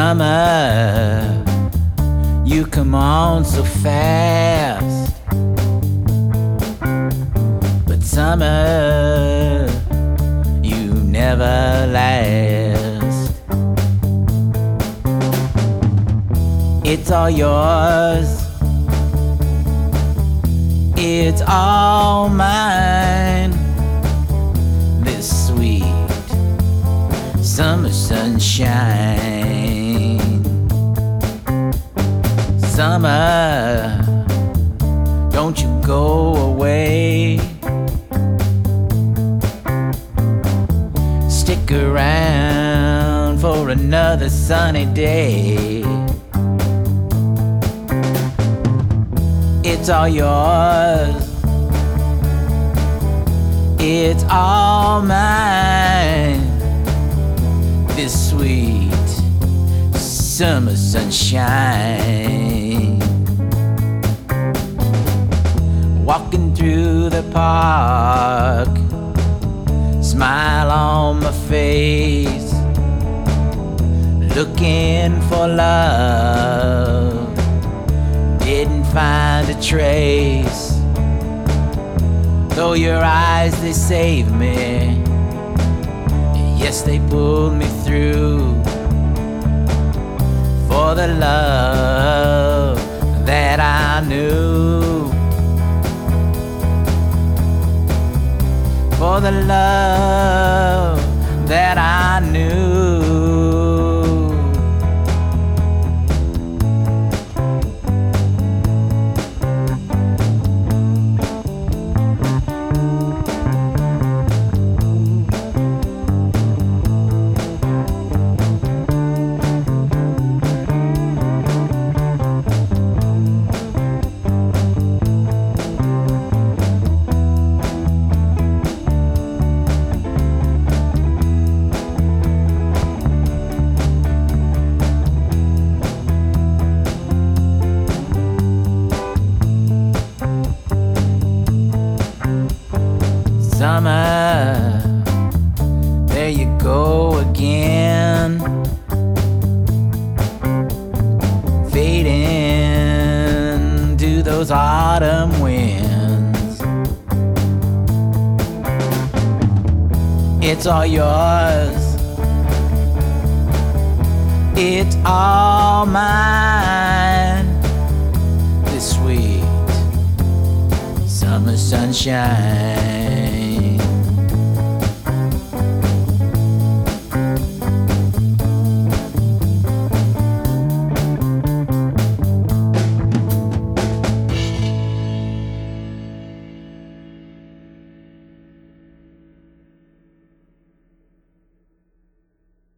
Summer, you come on so fast, but summer, you never last. It's all yours, it's all mine, this sweet summer sunshine. Summer, don't you go away. Stick around for another sunny day. It's all yours, it's all mine, this sweet summer sunshine. Walking through the park, smile on my face, looking for love, didn't find a trace. Though your eyes, they saved me, yes, they pulled me through. For the love that I knew, for the love that I knew. Summer, there you go again, fading to those autumn winds. It's all yours, it's all mine, this sweet summer sunshine.